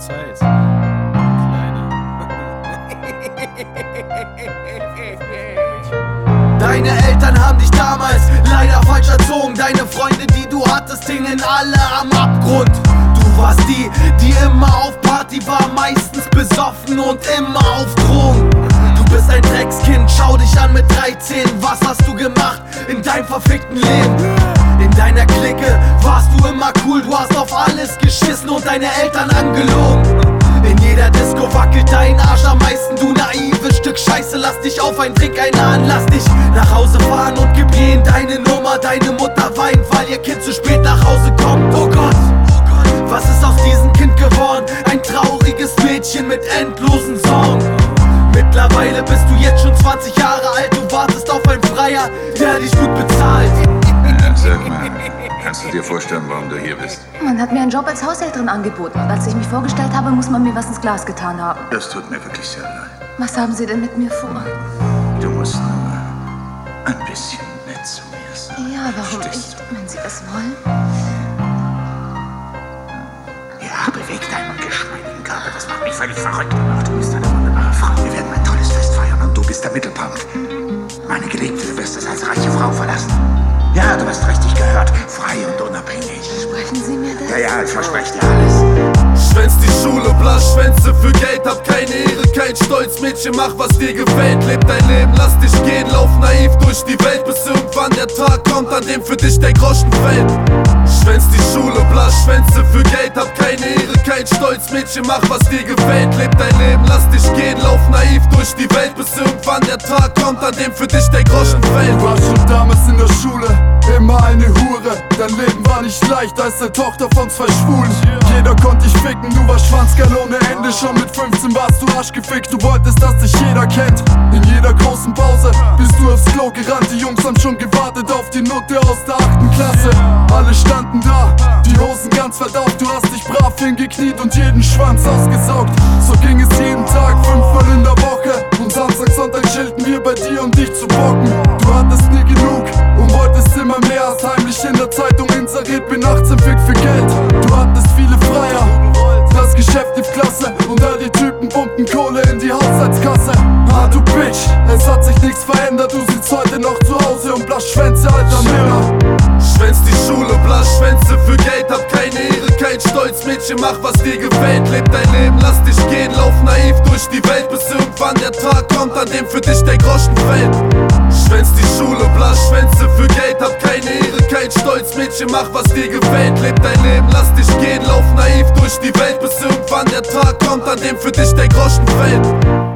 Zeit. Kleiner. Deine Eltern haben dich damals leider falsch erzogen. Deine Freunde, die du hattest, hingen alle am Abgrund. Du warst die immer auf Party war, meistens besoffen und immer auf Drogen. Du bist ein Dreckskind, schau dich an mit 13. Was hast du gemacht in deinem verfickten Leben? In deiner Clique warst du immer cool, du hast auf alles geschissen und deine Eltern angelogen. In jeder Disco wackelt dein Arsch am meisten, du naives Stück Scheiße. Lass dich auf ein Trick einladen, lass dich nach Hause fahren und gib ihnen deine Nummer. Deine Mutter weint, weil ihr Kind zu spät nach Hause kommt. Oh Gott, was ist aus diesem Kind geworden? Ein trauriges Mädchen mit endlosen Sorgen. Mittlerweile bist du jetzt schon 20 Jahre alt, du wartest auf einen Freier, der dich gut bezahlt. Sag mal, kannst du dir vorstellen, warum du hier bist? Man hat mir einen Job als Haushälterin angeboten und als ich mich vorgestellt habe, muss man mir was ins Glas getan haben. Das tut mir wirklich sehr leid. Was haben Sie denn mit mir vor? Du musst nur ein bisschen nett zu mir sein. Ja, warum Verstehst ich, wenn Sie es wollen? Ja, beweg deinen geschmeidigen Körper, das macht mich völlig verrückt. Ach, du bist eine wunderbare Frau. Wir werden ein tolles Fest feiern und du bist der Mittelpunkt. Meine Geliebte, du wirst es als reiche Frau verlassen. Ja, du hast richtig gehört. Frei und unabhängig. Sprechen Sie mir das? Ja, ich verspreche dir alles. Schwänz die Schule, Blaschwänze für Geld, hab keine Ehre, kein Stolz. Mädchen, mach was dir gefällt, leb dein Leben, lass dich gehen, lauf naiv durch die Welt, bis irgendwann der Tag kommt, an dem für dich der Groschen fällt. Schwänz die Schule, Blaschwänze für Geld, hab keine Ehre, kein Stolz. Mädchen, mach was dir gefällt, leb dein Leben, lass dich gehen, lauf naiv durch die Welt, bis irgendwann der Tag kommt, an dem für dich der Groschen fällt. Du warst schon damals in der Schule, immer eine Hure. Dein Leben war nicht leicht als der Tochter von zwei Schwulen. Jeder konnte dich ficken, du warst Schwanzkerl ohne Ende. Schon mit 15 warst du arschgefickt, du wolltest, dass dich jeder kennt. In jeder großen Pause bist du aufs Klo gerannt. Die Jungs haben schon gewartet auf die Nutte aus der 8. Klasse. Alle standen da, die Hosen ganz verdauft. Du hast dich brav hingekniet und jeden Schwanz ausgesaugt. So ging es jeden Tag, 5-mal in der Woche. Und Samstag, Sonntag chillten wir bei dir, um dich zu bocken. Du hattest nie genug und wolltest immer mehr. Hast heimlich in der Zeitung inseriert, bin 18 fick für Geld. Du hattest viele Freier, das Geschäft lief klasse und all die Typen pumpen Kohle in die Haushaltskasse. Ah, du Bitch, es hat sich nichts verändert. Du sitzt heute noch zu Hause und blasch Schwänze alter Männer. Schwänz die Schule, Blaschwänze für Geld, hab keine Ehre, kein Stolz. Mädchen, mach was dir gefällt, leb dein Leben, lass dich gehen, lauf naiv durch die Welt, bis irgendwann der Tag kommt, an dem für dich der Groschen fällt. Schwänz die Schule, Blaschwänze für Geld, hab keine Ehre, kein Stolz. Mädchen, mach was dir gefällt, leb dein Leben, lass dich gehen, lauf naiv durch die Welt, bis irgendwann der Tag kommt, an dem für dich der Groschen fällt.